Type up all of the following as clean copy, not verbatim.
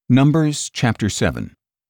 Numbers chapter 7.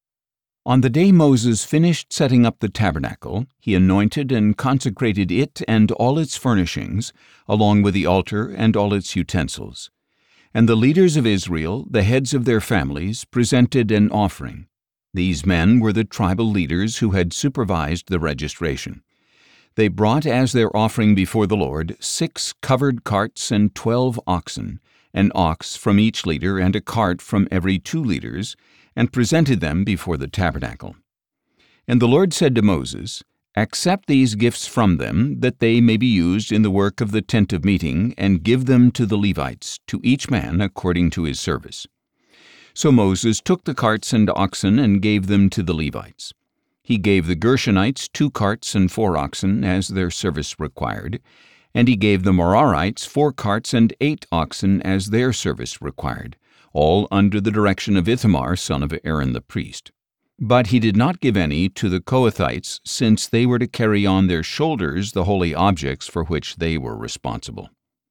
On the day Moses finished setting up the tabernacle, he anointed and consecrated it and all its furnishings, along with the altar and all its utensils. And the leaders of Israel, the heads of their families, presented an offering. These men were the tribal leaders who had supervised the registration. They brought as their offering before the Lord 6 covered carts and 12 oxen, an ox from each leader and a cart from every 2 leaders, and presented them before the tabernacle. And the Lord said to Moses, "Accept these gifts from them, that they may be used in the work of the tent of meeting, and give them to the Levites, to each man according to his service." So Moses took the carts and oxen and gave them to the Levites. He gave the Gershonites 2 carts and 4 oxen, as their service required, and he gave the Merarites 4 carts and 8 oxen, as their service required, all under the direction of Ithamar, son of Aaron the priest. But he did not give any to the Kohathites, since they were to carry on their shoulders the holy objects for which they were responsible.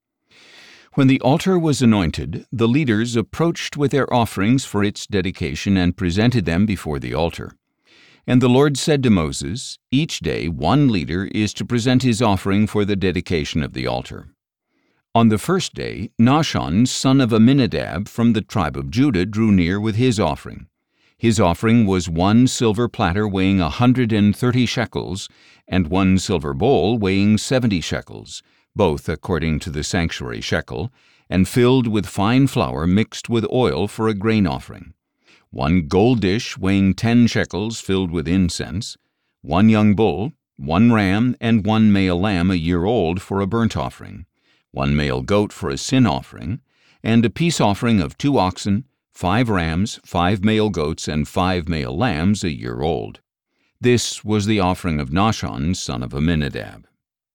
When the altar was anointed, the leaders approached with their offerings for its dedication and presented them before the altar. And the Lord said to Moses, "Each day 1 leader is to present his offering for the dedication of the altar." On the first day, Nahshon, son of Amminadab, from the tribe of Judah, drew near with his offering. His offering was 1 silver platter weighing 130 shekels, and 1 silver bowl weighing 70 shekels, both according to the sanctuary shekel, and filled with fine flour mixed with oil for a grain offering. 1 gold dish weighing 10 shekels filled with incense, 1 young bull, 1 ram, and 1 male lamb a year old for a burnt offering, 1 male goat for a sin offering, and a peace offering of 2 oxen, 5 rams, 5 male goats, and 5 male lambs a year old. This was the offering of Nahshon, son of Amminadab.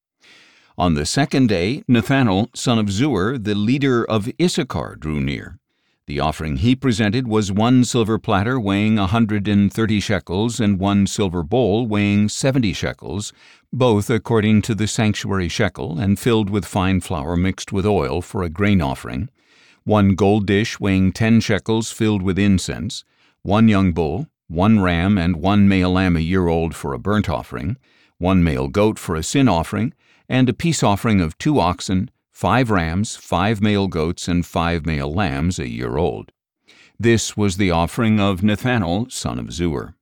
On the second day, Nethanel, son of Zuar, the leader of Issachar, drew near. The offering he presented was 1 silver platter weighing 130 shekels and 1 silver bowl weighing 70 shekels, both according to the sanctuary shekel, and filled with fine flour mixed with oil for a grain offering, 1 gold dish weighing 10 shekels filled with incense, 1 young bull, 1 ram, and 1 male lamb a year old for a burnt offering, 1 male goat for a sin offering, and a peace offering of 2 oxen, 5 rams, 5 male goats, and 5 male lambs a year old. This was the offering of Nethanel, son of Zuar.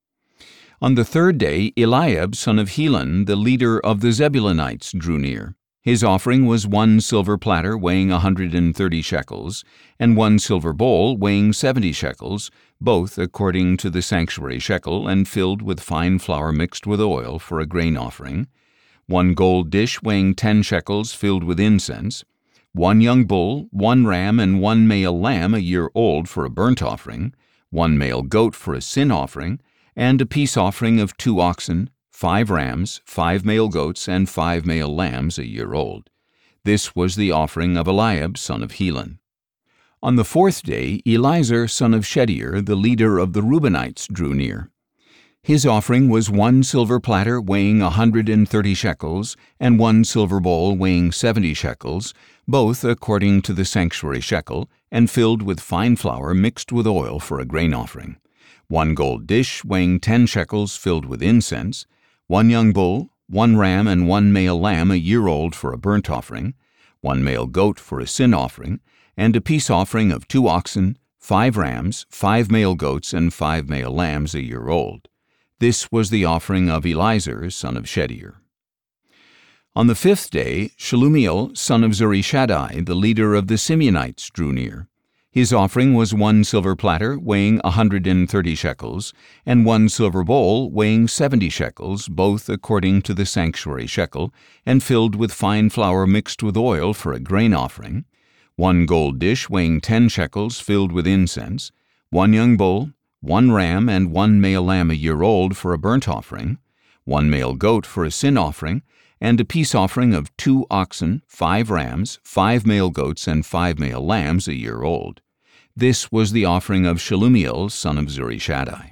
On the third day, Eliab, son of Helon, the leader of the Zebulunites, drew near. His offering was 1 silver platter weighing 130 shekels, and 1 silver bowl weighing 70 shekels, both according to the sanctuary shekel, and filled with fine flour mixed with oil for a grain offering, 1 gold dish weighing 10 shekels filled with incense, 1 young bull, 1 ram, and 1 male lamb a year old for a burnt offering, 1 male goat for a sin offering, and a peace offering of 2 oxen, 5 rams, 5 male goats, and 5 male lambs a year old. This was the offering of Eliab, son of Helon. On the fourth day, Eliezer, son of Shedeur, the leader of the Reubenites, drew near. His offering was 1 silver platter weighing 130 shekels, and 1 silver bowl weighing 70 shekels, both according to the sanctuary shekel, and filled with fine flour mixed with oil for a grain offering, 1 gold dish weighing 10 shekels filled with incense, 1 young bull, 1 ram, and 1 male lamb a year old for a burnt offering, 1 male goat for a sin offering, and a peace offering of 2 oxen, 5 rams, 5 male goats, and 5 male lambs a year old. This was the offering of Eliezer, son of Shedeur. On the fifth day, Shelumiel, son of Zurishaddai, the leader of the Simeonites, drew near. His offering was 1 silver platter weighing 130 shekels, and 1 silver bowl weighing 70 shekels, both according to the sanctuary shekel, and filled with fine flour mixed with oil for a grain offering, 1 gold dish weighing 10 shekels filled with incense, 1 young bull, 1 ram, and 1 male lamb a year old for a burnt offering, 1 male goat for a sin offering, and a peace offering of 2 oxen, 5 rams, 5 male goats, and 5 male lambs a year old. This was the offering of Shelumiel, son of Zurishaddai.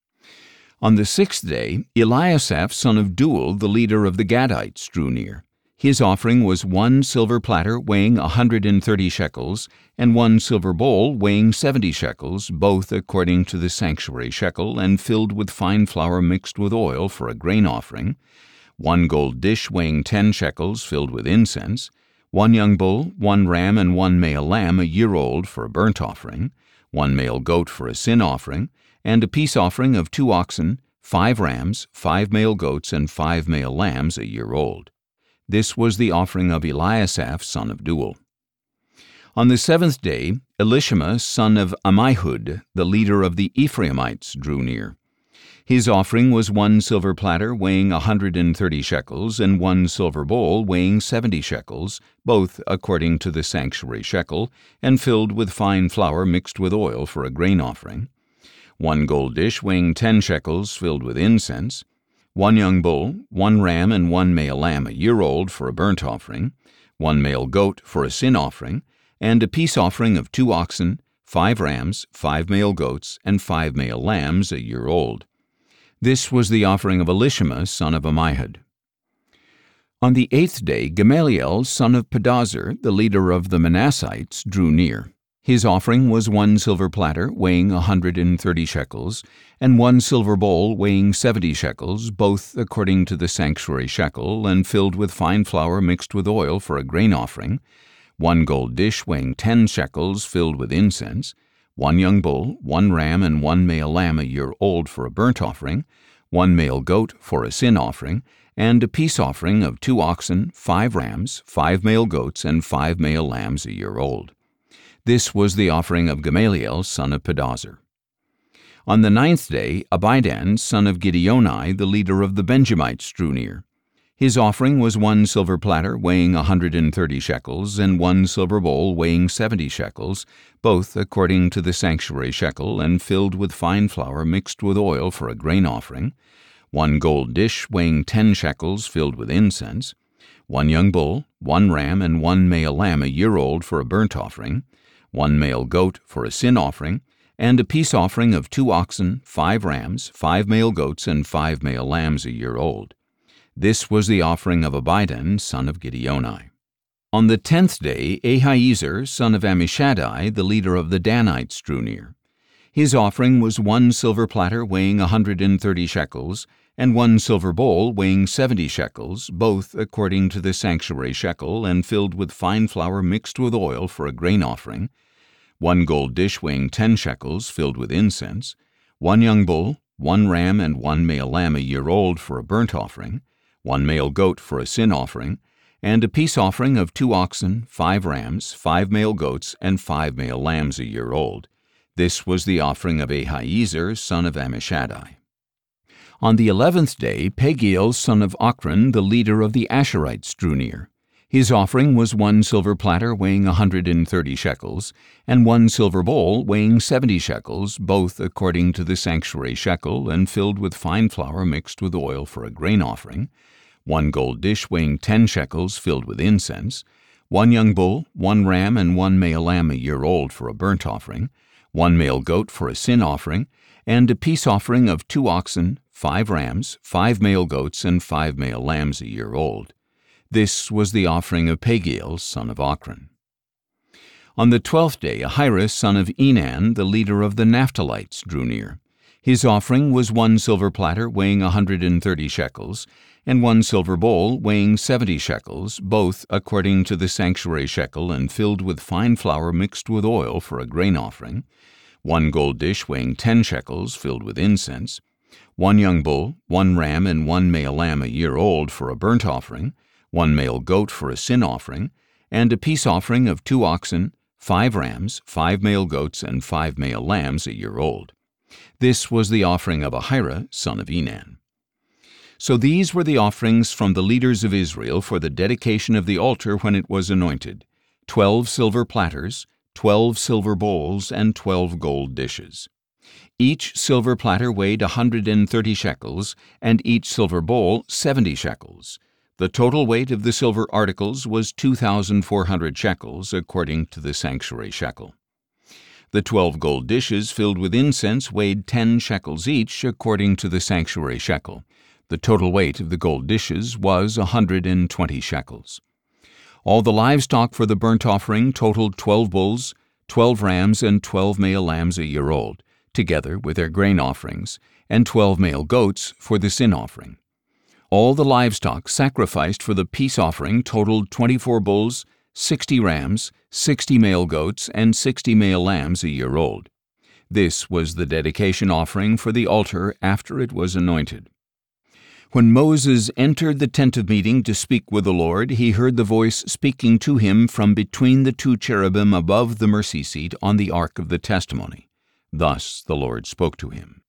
On the sixth day, Eliasaph, son of Deuel, the leader of the Gadites, drew near. His offering was 1 silver platter weighing 130 shekels, and 1 silver bowl weighing 70 shekels, both according to the sanctuary shekel, and filled with fine flour mixed with oil for a grain offering, 1 gold dish weighing 10 shekels, filled with incense, 1 young bull, 1 ram, and 1 male lamb a year old for a burnt offering, 1 male goat for a sin offering, and a peace offering of 2 oxen, 5 rams, 5 male goats, and 5 male lambs a year old. This was the offering of Eliasaph, son of Deuel. On the 7th day, Elishama, son of Ammihud, the leader of the Ephraimites, drew near. His offering was 1 silver platter weighing 130 shekels, and 1 silver bowl weighing 70 shekels, both according to the sanctuary shekel, and filled with fine flour mixed with oil for a grain offering, 1 gold dish weighing 10 shekels, filled with incense, 1 young bull, 1 ram, and 1 male lamb a year old for a burnt offering, 1 male goat for a sin offering, and a peace offering of 2 oxen, 5 rams, 5 male goats, and 5 male lambs a year old. This was the offering of Elishama, son of Ammihud. On the 8th day, Gamaliel, son of Pedahzur, the leader of the Manassites, drew near. His offering was 1 silver platter weighing 130 shekels, and 1 silver bowl weighing 70 shekels, both according to the sanctuary shekel, and filled with fine flour mixed with oil for a grain offering, 1 gold dish weighing 10 shekels, filled with incense, 1 young bull, 1 ram, and 1 male lamb a year old for a burnt offering, 1 male goat for a sin offering, and a peace offering of 2 oxen, 5 rams, 5 male goats, and 5 male lambs a year old. This was the offering of Gamaliel, son of Pedahzur. On the 9th day, Abidan, son of Gideoni, the leader of the Benjamites, drew near. His offering was 1 silver platter weighing 130 shekels, and 1 silver bowl weighing 70 shekels, both according to the sanctuary shekel, and filled with fine flour mixed with oil for a grain offering, 1 gold dish weighing 10 shekels, filled with incense, 1 young bull, 1 ram, and 1 male lamb a year old for a burnt offering, 1 male goat for a sin offering, and a peace offering of 2 oxen, 5 rams, 5 male goats, and 5 male lambs a year old. This was the offering of Abidan, son of Gideoni. On the 10th day, Ahiezer, son of Ammishaddai, the leader of the Danites, drew near. His offering was 1 silver platter weighing 130 shekels, and 1 silver bowl weighing 70 shekels, both according to the sanctuary shekel, and filled with fine flour mixed with oil for a grain offering, 1 gold dish weighing 10 shekels, filled with incense, 1 young bull, 1 ram, and 1 male lamb a year old for a burnt offering, 1 male goat for a sin offering, and a peace offering of 2 oxen, 5 rams, 5 male goats, and 5 male lambs a year old. This was the offering of Ahiezer, son of Ammishaddai. On the 11th day, Pagiel, son of Ochran, the leader of the Asherites, drew near. His offering was 1 silver platter weighing 130 shekels, and 1 silver bowl weighing 70 shekels, both according to the sanctuary shekel, and filled with fine flour mixed with oil for a grain offering, 1 gold dish weighing 10 shekels, filled with incense, 1 young bull, 1 ram, and 1 male lamb a year old for a burnt offering, 1 male goat for a sin offering, and a peace offering of 2 oxen, 5 rams, 5 male goats, and 5 male lambs a year old. This was the offering of Pagiel, son of Ochran. On the 12th day, Ahira, son of Enan, the leader of the Naphtalites, drew near. His offering was 1 silver platter weighing 130 shekels, and 1 silver bowl weighing 70 shekels, both according to the sanctuary shekel, and filled with fine flour mixed with oil for a grain offering, 1 gold dish weighing 10 shekels, filled with incense, 1 young bull, 1 ram, and 1 male lamb a year old for a burnt offering, 1 male goat for a sin offering, and a peace offering of 2 oxen, 5 rams, 5 male goats, and 5 male lambs a year old. This was the offering of Ahira, son of Enan. So these were the offerings from the leaders of Israel for the dedication of the altar when it was anointed: 12 silver platters, 12 silver bowls, and 12 gold dishes. Each silver platter weighed 130 shekels, and each silver bowl 70 shekels. The total weight of the silver articles was 2,400 shekels, according to the sanctuary shekel. The 12 gold dishes filled with incense weighed 10 shekels each, according to the sanctuary shekel. The total weight of the gold dishes was 120 shekels. All the livestock for the burnt offering totaled 12 bulls, 12 rams, and 12 male lambs a year old, together with their grain offerings, and 12 male goats for the sin offering. All the livestock sacrificed for the peace offering totaled 24 bulls, 60 rams, 60 male goats, and 60 male lambs a year old. This was the dedication offering for the altar after it was anointed. When Moses entered the tent of meeting to speak with the Lord, he heard the voice speaking to him from between the two cherubim above the mercy seat on the ark of the testimony. Thus the Lord spoke to him.